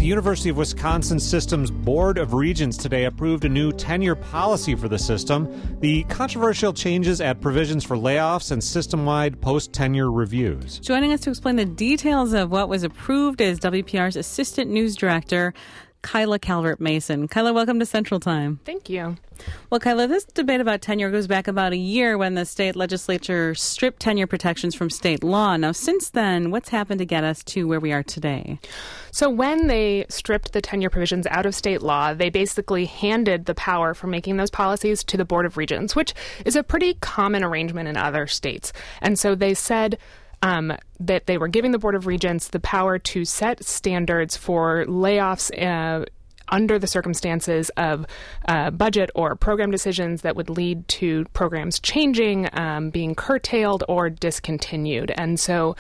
The University of Wisconsin System's Board of Regents today approved a new tenure policy for the system. The controversial changes add provisions for layoffs and system-wide post-tenure reviews. Joining us to explain the details of what was approved is WPR's Assistant News Director, Kyla Calvert-Mason. Kyla, welcome to Central Time. Thank you. Well, Kyla, this debate about tenure goes back about a year when the state legislature stripped tenure protections from state law. Now, since then, what's happened to get us to where we are today? So when they stripped the tenure provisions out of state law, they basically handed the power for making those policies to the Board of Regents, which is a pretty common arrangement in other states. And so they said that they were giving the Board of Regents the power to set standards for layoffs under the circumstances of budget or program decisions that would lead to programs changing, being curtailed, or discontinued. And so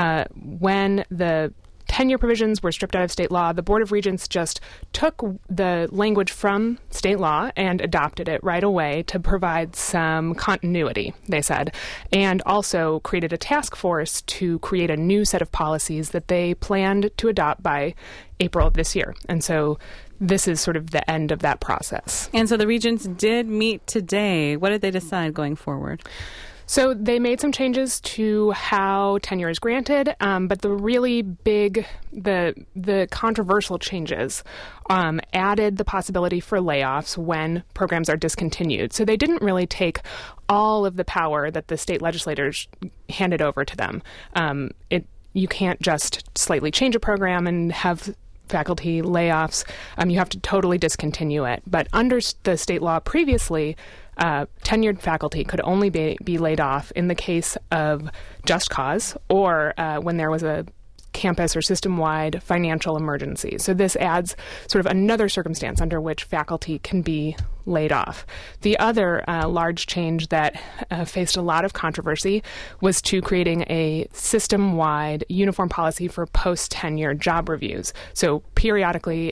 when the tenure provisions were stripped out of state law, the Board of Regents just took the language from state law and adopted it right away to provide some continuity, they said, and also created a task force to create a new set of policies that they planned to adopt by April of this year. And so this is sort of the end of that process. And so the regents did meet today. What did they decide going forward? So they made some changes to how tenure is granted, but the really big, the controversial changes added the possibility for layoffs when programs are discontinued. So they didn't really take all of the power that the state legislators handed over to them. You can't just slightly change a program and have faculty layoffs. You have to totally discontinue it. But under the state law previously, tenured faculty could only be laid off in the case of just cause or when there was a campus or system-wide financial emergency. So this adds sort of another circumstance under which faculty can be laid off. The other large change that faced a lot of controversy was to creating a system-wide uniform policy for post-tenure job reviews. So periodically,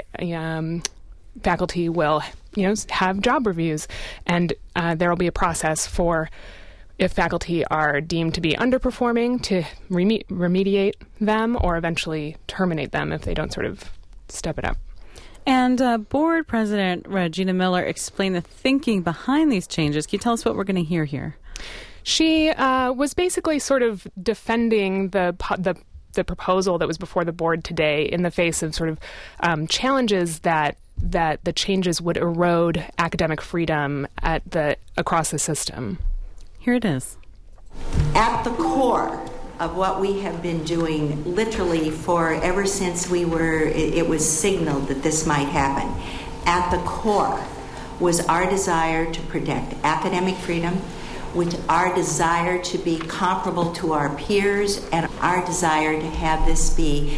faculty will have job reviews, and there will be a process for if faculty are deemed to be underperforming to remediate them or eventually terminate them if they don't sort of step it up. And Board President Regina Miller explained the thinking behind these changes. Can you tell us what we're going to hear here? She was basically sort of defending the proposal that was before the board today in the face of sort of challenges that the changes would erode academic freedom across the system. Here it is. At the core of what we have been doing literally for ever since it was signaled that this might happen, at the core was our desire to protect academic freedom, with our desire to be comparable to our peers, and our desire to have this be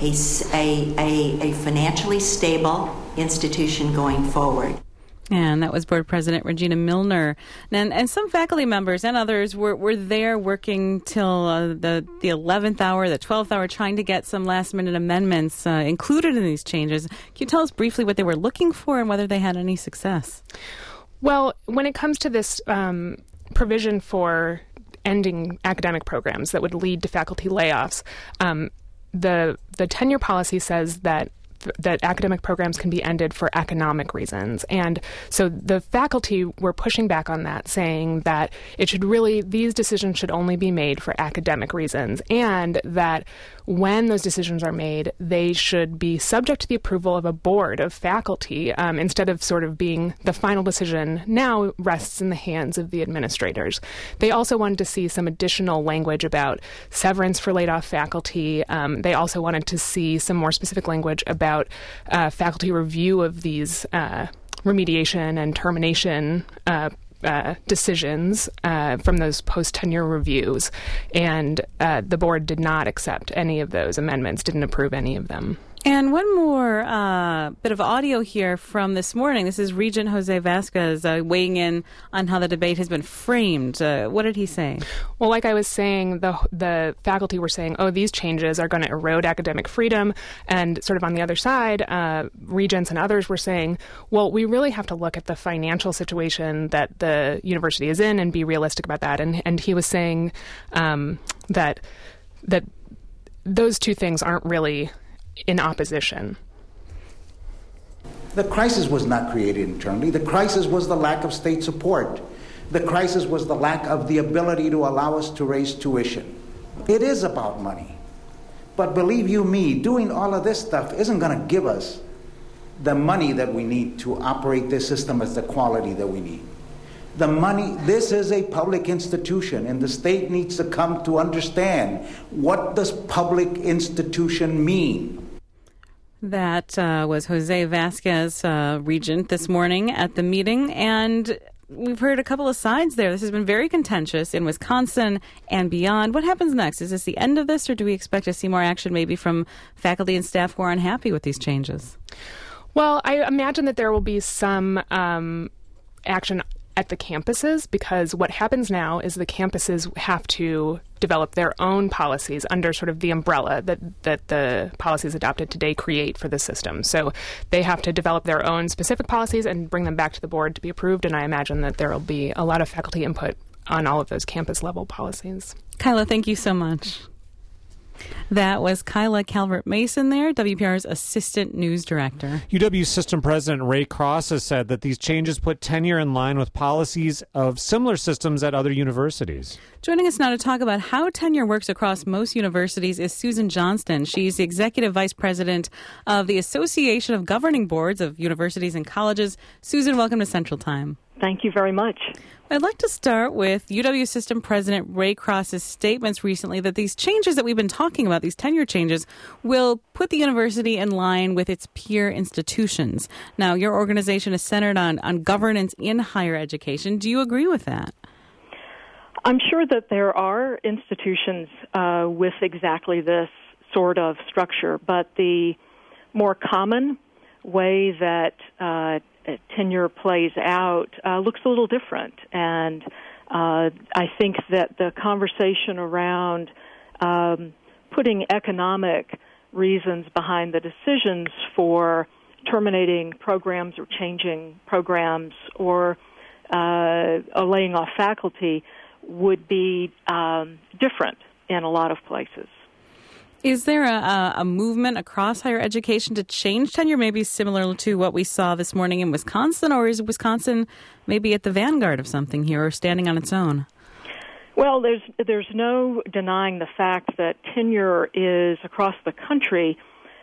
a financially stable institution going forward. And that was Board President Regina Milner. And some faculty members and others were there working till the 11th hour, the 12th hour, trying to get some last-minute amendments included in these changes. Can you tell us briefly what they were looking for and whether they had any success? Well, when it comes to this provision for ending academic programs that would lead to faculty layoffs, the tenure policy says that academic programs can be ended for economic reasons. And so the faculty were pushing back on that, saying that these decisions should only be made for academic reasons, and that when those decisions are made, they should be subject to the approval of a board of faculty instead of sort of being the final decision now rests in the hands of the administrators. They also wanted to see some additional language about severance for laid off faculty. They also wanted to see some more specific language about faculty review of these remediation and termination decisions from those post-tenure reviews. And the board did not accept any of those amendments, didn't approve any of them. And one more bit of audio here from this morning. This is Regent Jose Vasquez weighing in on how the debate has been framed. What did he say? Well, like I was saying, the faculty were saying, these changes are going to erode academic freedom. And sort of on the other side, regents and others were saying, well, we really have to look at the financial situation that the university is in and be realistic about that. And he was saying that those two things aren't really in opposition. The crisis was not created internally. The crisis was the lack of state support. The crisis was the lack of the ability to allow us to raise tuition. It is about money. But believe you me, doing all of this stuff isn't going to give us the money that we need to operate this system at the quality that we need. The money, this is a public institution, and the state needs to come to understand, what does public institution mean? That was Jose Vasquez, regent, this morning at the meeting, and we've heard a couple of sides there. This has been very contentious in Wisconsin and beyond. What happens next? Is this the end of this, or do we expect to see more action maybe from faculty and staff who are unhappy with these changes? Well, I imagine that there will be some action at the campuses, because what happens now is the campuses have to develop their own policies under sort of the umbrella that the policies adopted today create for the system. So they have to develop their own specific policies and bring them back to the board to be approved, and I imagine that there will be a lot of faculty input on all of those campus-level policies. Kyla, thank you so much. That was Kyla Calvert-Mason there, WPR's Assistant News Director. UW System President Ray Cross has said that these changes put tenure in line with policies of similar systems at other universities. Joining us now to talk about how tenure works across most universities is Susan Johnston. She's the Executive Vice President of the Association of Governing Boards of Universities and Colleges. Susan, welcome to Central Time. Thank you very much. I'd like to start with UW System President Ray Cross's statements recently that these changes that we've been talking about, these tenure changes, will put the university in line with its peer institutions. Now, your organization is centered on governance in higher education. Do you agree with that? I'm sure that there are institutions with exactly this sort of structure, but the more common way that tenure plays out looks a little different. And I think that the conversation around putting economic reasons behind the decisions for terminating programs or changing programs or laying off faculty would be different in a lot of places. Is there a movement across higher education to change tenure, maybe similar to what we saw this morning in Wisconsin, or is Wisconsin maybe at the vanguard of something here or standing on its own? Well, there's no denying the fact that tenure is across the country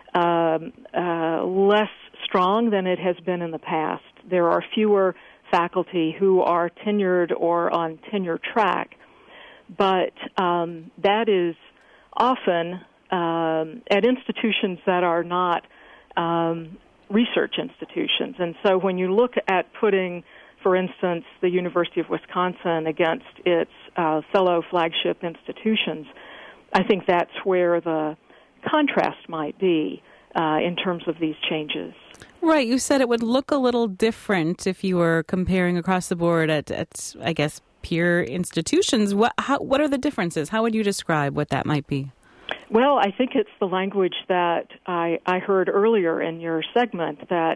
less strong than it has been in the past. There are fewer faculty who are tenured or on tenure track, but that is often at institutions that are not research institutions. And so when you look at putting, for instance, the University of Wisconsin against its fellow flagship institutions, I think that's where the contrast might be in terms of these changes. Right. You said it would look a little different if you were comparing across the board at I guess, peer institutions. What are the differences? How would you describe what that might be? Well, I think it's the language that I heard earlier in your segment, that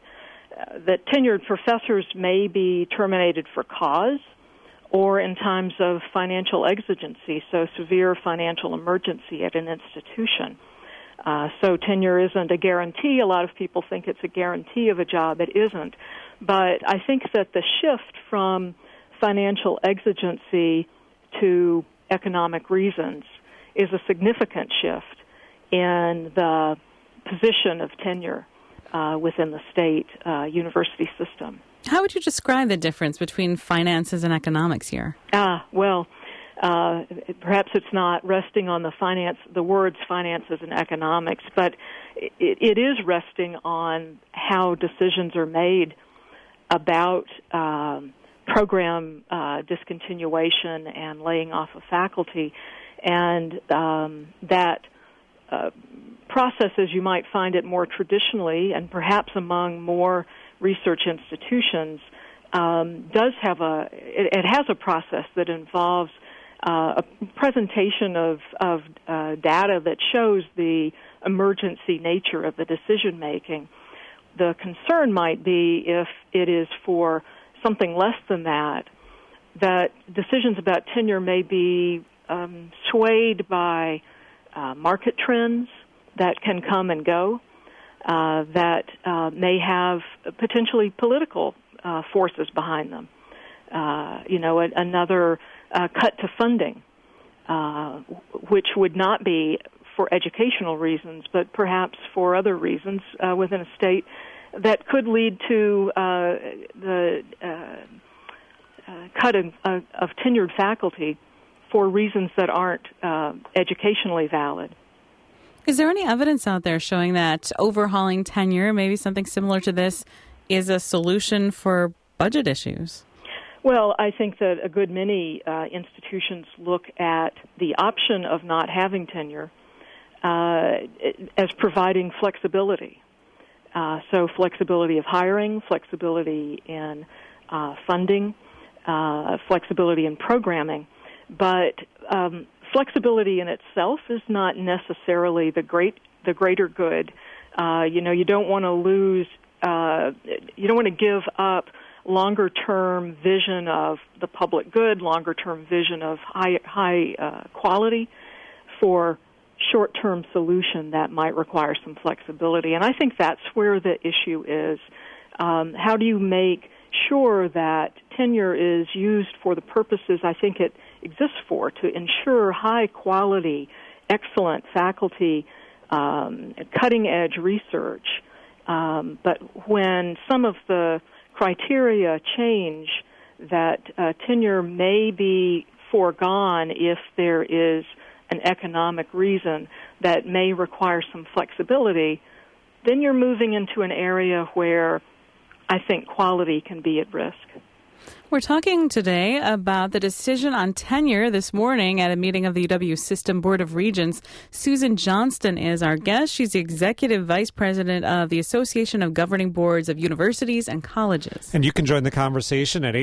tenured professors may be terminated for cause or in times of financial exigency, so severe financial emergency at an institution. So tenure isn't a guarantee. A lot of people think it's a guarantee of a job. It isn't. But I think that the shift from financial exigency to economic reasons is a significant shift in the position of tenure within the state university system. How would you describe the difference between finances and economics here? Well, perhaps it's not resting on the words finances and economics, but it is resting on how decisions are made about program discontinuation and laying off of faculty. And that process, as you might find it more traditionally, and perhaps among more research institutions, does have it has a process that involves a presentation of data that shows the emergency nature of the decision making. The concern might be if it is for something less than that decisions about tenure may be swayed by market trends that can come and go, that may have potentially political forces behind them. Another cut to funding, which would not be for educational reasons, but perhaps for other reasons within a state that could lead to the cut of tenured faculty for reasons that aren't educationally valid. Is there any evidence out there showing that overhauling tenure, maybe something similar to this, is a solution for budget issues? Well, I think that a good many institutions look at the option of not having tenure as providing flexibility. So flexibility of hiring, flexibility in funding, flexibility in programming. But flexibility in itself is not necessarily the greater good. You don't want to lose. You don't want to give up longer-term vision of the public good, longer-term vision of high quality for short-term solution that might require some flexibility. And I think that's where the issue is. How do you make sure that tenure is used for the purposes I think it exists for, to ensure high-quality, excellent faculty, cutting-edge research? But when some of the criteria change, that tenure may be foregone if there is an economic reason that may require some flexibility, then you're moving into an area where I think quality can be at risk. We're talking today about the decision on tenure this morning at a meeting of the UW System Board of Regents. Susan Johnston is our guest. She's the Executive Vice President of the Association of Governing Boards of Universities and Colleges. And you can join the conversation at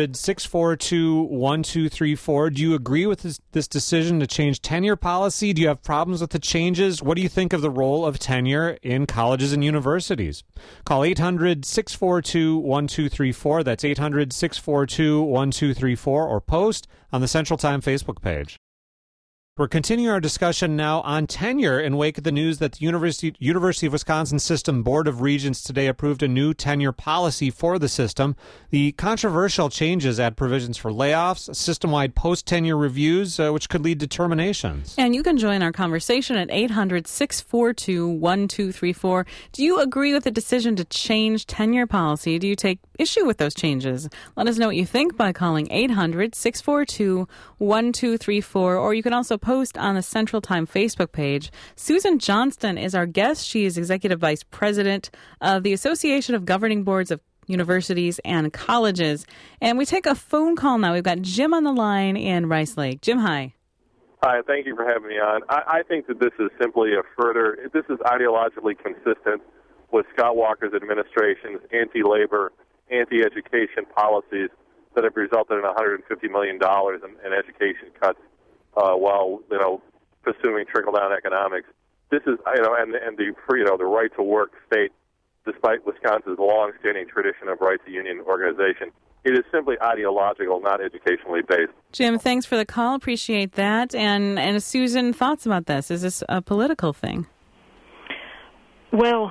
800-642-1234. Do you agree with this decision to change tenure policy? Do you have problems with the changes? What do you think of the role of tenure in colleges and universities? Call 800-642-1234. That's 800-642-1234, or post on the Central Time Facebook page. We're continuing our discussion now on tenure in wake of the news that the University of Wisconsin System Board of Regents today approved a new tenure policy for the system. The controversial changes add provisions for layoffs, system-wide post-tenure reviews, which could lead to terminations. And you can join our conversation at 800-642-1234. Do you agree with the decision to change tenure policy? Do you take issue with those changes? Let us know what you think by calling 800-642-1234, or you can also post on the Central Time Facebook page. Susan Johnston is our guest. She is Executive Vice President of the Association of Governing Boards of Universities and Colleges. And we take a phone call now. We've got Jim on the line in Rice Lake. Jim, hi. Hi, thank you for having me on. I think that this is simply this is ideologically consistent with Scott Walker's administration's anti-labor, anti-education policies that have resulted in $150 million in education cuts while pursuing trickle-down economics. This is and the right to work state, despite Wisconsin's long-standing tradition of right to union organization. It is simply ideological, not educationally based. Jim, thanks for the call. Appreciate that. And Susan, thoughts about this? Is this a political thing? Well,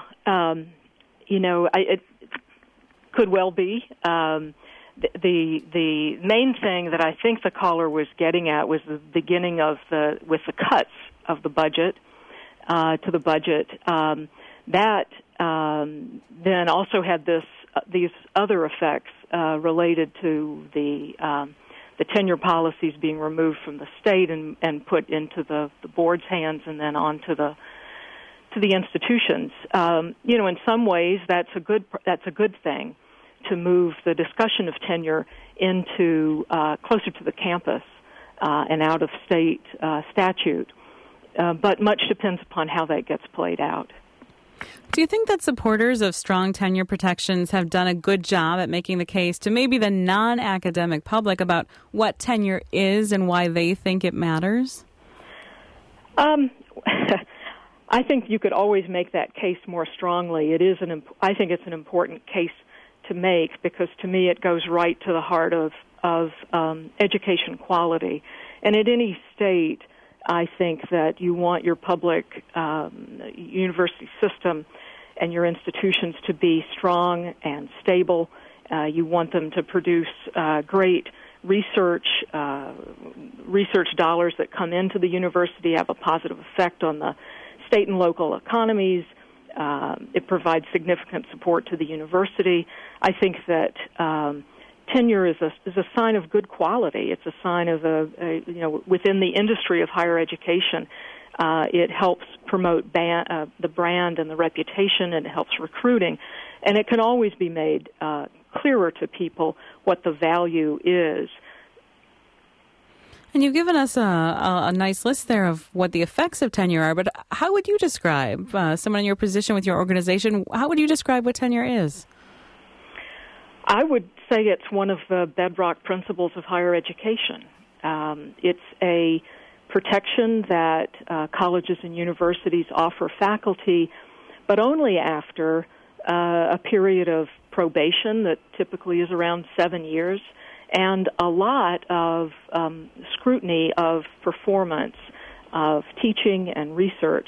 it could well be. The main thing that I think the caller was getting at was the beginning with the cuts of the budget to the budget. That then also had these other effects related to the tenure policies being removed from the state and put into the board's hands and then on to the institutions. In some ways that's a good thing, to move the discussion of tenure into closer to the campus and out of state statute. But much depends upon how that gets played out. Do you think that supporters of strong tenure protections have done a good job at making the case to maybe the non-academic public about what tenure is and why they think it matters? I think you could always make that case more strongly. I think it's an important case to make, because to me it goes right to the heart of education quality. And at any state, I think that you want your public university system and your institutions to be strong and stable. You want them to produce great research dollars that come into the university, have a positive effect on the state and local economies. It provides significant support to the university. I think that tenure is a sign of good quality. It's a sign of within the industry of higher education. It helps promote the brand and the reputation, and it helps recruiting. And it can always be made clearer to people what the value is. And you've given us a nice list there of what the effects of tenure are, but how would you describe, someone in your position with your organization, how would you describe what tenure is? I would say it's one of the bedrock principles of higher education. It's a protection that colleges and universities offer faculty, but only after a period of probation that typically is around 7 years, and a lot of scrutiny of performance, of teaching and research.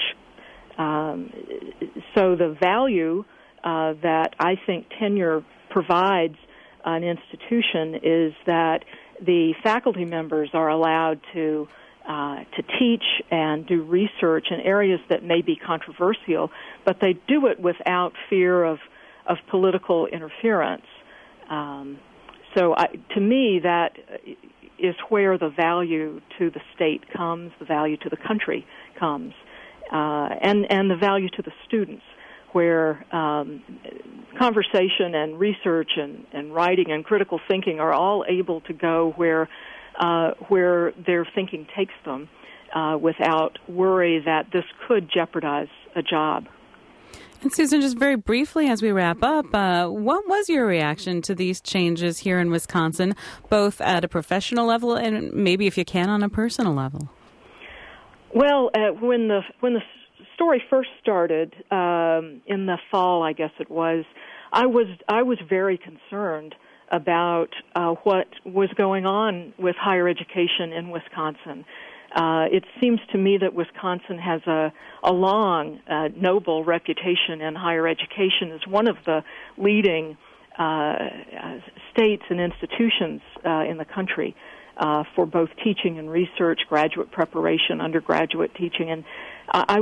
So the value that I think tenure provides an institution is that the faculty members are allowed to teach and do research in areas that may be controversial, but they do it without fear of political interference. So to me, that is where the value to the state comes, the value to the country comes, and the value to the students, where conversation and research and writing and critical thinking are all able to go where their thinking takes them without worry that this could jeopardize a job. And Susan, just very briefly as we wrap up, what was your reaction to these changes here in Wisconsin, both at a professional level and maybe, if you can, on a personal level? Well, when the story first started in the fall, I guess it was, I was very concerned about what was going on with higher education in Wisconsin. It seems to me that Wisconsin has a long, noble reputation in higher education as one of the leading states and institutions in the country for both teaching and research, graduate preparation, undergraduate teaching, and I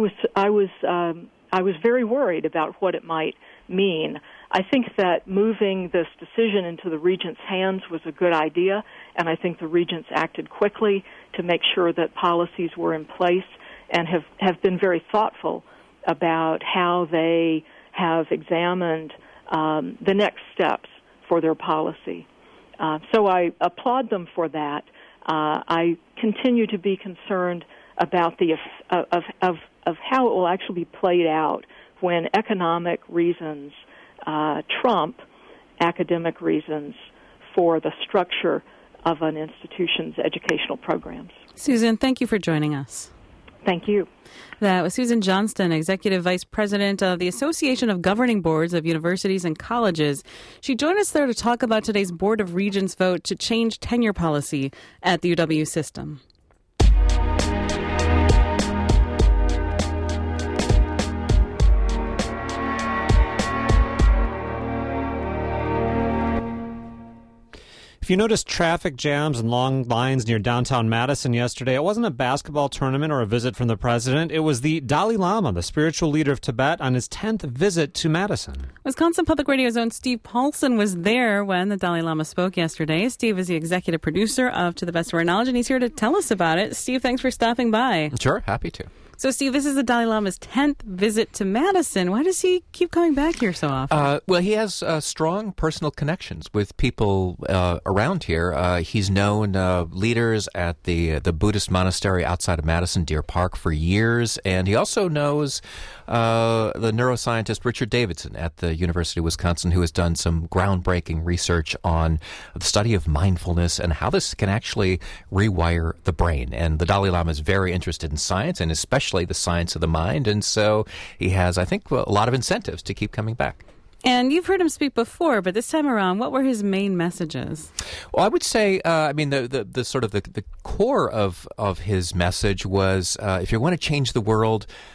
was very worried about what it might mean. I think that moving this decision into the Regent's hands was a good idea, and I think the Regents acted quickly to make sure that policies were in place and have been very thoughtful about how they have examined the next steps for their policy. So I applaud them for that. I continue to be concerned about the of how it will actually be played out when economic reasons trump academic reasons for the structure of an institution's educational programs. Susan, thank you for joining us. Thank you. That was Susan Johnston, Executive Vice President of the Association of Governing Boards of Universities and Colleges. She joined us there to talk about today's Board of Regents vote to change tenure policy at the UW system. If you noticed traffic jams and long lines near downtown Madison yesterday, it wasn't a basketball tournament or a visit from the president. It was the Dalai Lama, the spiritual leader of Tibet, on his 10th visit to Madison. Wisconsin Public Radio's own Steve Paulson was there when the Dalai Lama spoke yesterday. Steve is the executive producer of To the Best of Our Knowledge, and he's here to tell us about it. Steve, thanks for stopping by. Sure, happy to. So, Steve, this is the Dalai Lama's 10th visit to Madison. Why does he keep coming back here so often? Well, he has strong personal connections with people around here. He's known leaders at the Buddhist monastery outside of Madison, Deer Park, for years. And he also knows the neuroscientist Richard Davidson at the University of Wisconsin, who has done some groundbreaking research on the study of mindfulness and how this can actually rewire the brain. And the Dalai Lama is very interested in science, and especially the science of the mind, and so he has, I think, a lot of incentives to keep coming back. And you've heard him speak before, but this time around, what were his main messages? Well, I would say, the sort of the core of his message was, if you want to change the world,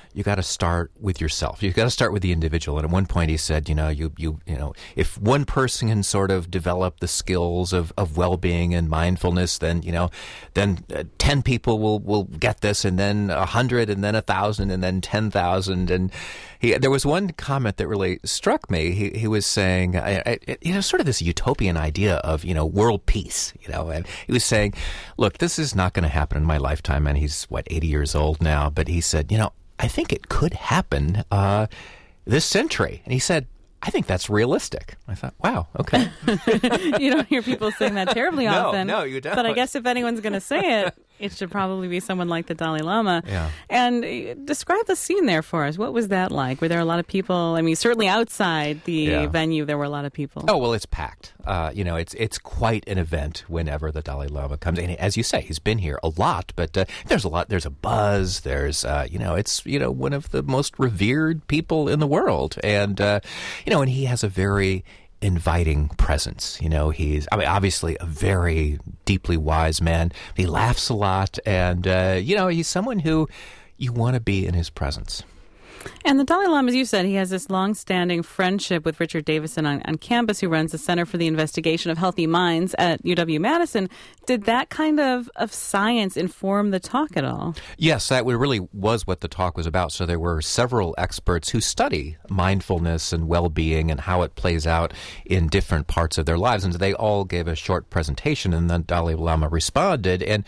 you got to start with yourself. You got to start with the individual. And at one point he said, you know, if one person can sort of develop the skills of well-being and mindfulness, then 10 people will get this, and then 100, and then 1,000, and then 10,000. And there was one comment that really struck me. He was saying, sort of this utopian idea of, world peace, and he was saying, look, this is not going to happen in my lifetime. And he's 80 years old now, but he said, I think it could happen this century. And he said, I think that's realistic. I thought, wow, okay. You don't hear people saying that terribly often. No, you don't. But I guess if anyone's going to say it, it should probably be someone like the Dalai Lama. Yeah. And describe the scene there for us. What was that like? Were there a lot of people? I mean, certainly outside the venue, there were a lot of people. Oh, well, it's packed. It's quite an event whenever the Dalai Lama comes. And as you say, he's been here a lot, but there's a lot. There's a buzz. There's, it's, one of the most revered people in the world. And, and he has a very inviting presence. He's, obviously a very deeply wise man. He laughs a lot, and, he's someone who you want to be in his presence. And the Dalai Lama, as you said, he has this long-standing friendship with Richard Davidson on campus, who runs the Center for the Investigation of Healthy Minds at UW-Madison. Did that kind of science inform the talk at all? Yes, that really was what the talk was about. So there were several experts who study mindfulness and well-being and how it plays out in different parts of their lives. And they all gave a short presentation, and the Dalai Lama responded. And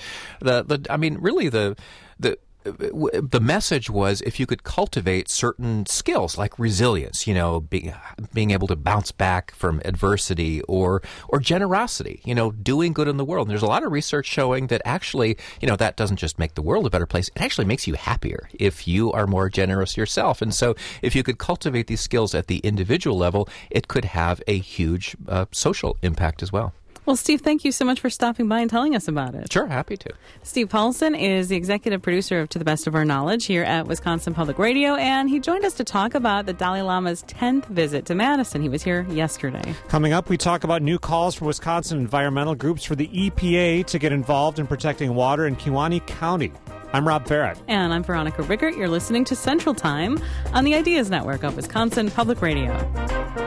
the message was, if you could cultivate certain skills like resilience, being able to bounce back from adversity, or generosity, doing good in the world. And there's a lot of research showing that actually, that doesn't just make the world a better place. It actually makes you happier if you are more generous yourself. And so if you could cultivate these skills at the individual level, it could have a huge social impact as well. Well, Steve, thank you so much for stopping by and telling us about it. Sure, happy to. Steve Paulson is the executive producer of To the Best of Our Knowledge here at Wisconsin Public Radio, and he joined us to talk about the Dalai Lama's 10th visit to Madison. He was here yesterday. Coming up, we talk about new calls from Wisconsin environmental groups for the EPA to get involved in protecting water in Kewaunee County. I'm Rob Farrett. And I'm Veronica Rickert. You're listening to Central Time on the Ideas Network of Wisconsin Public Radio.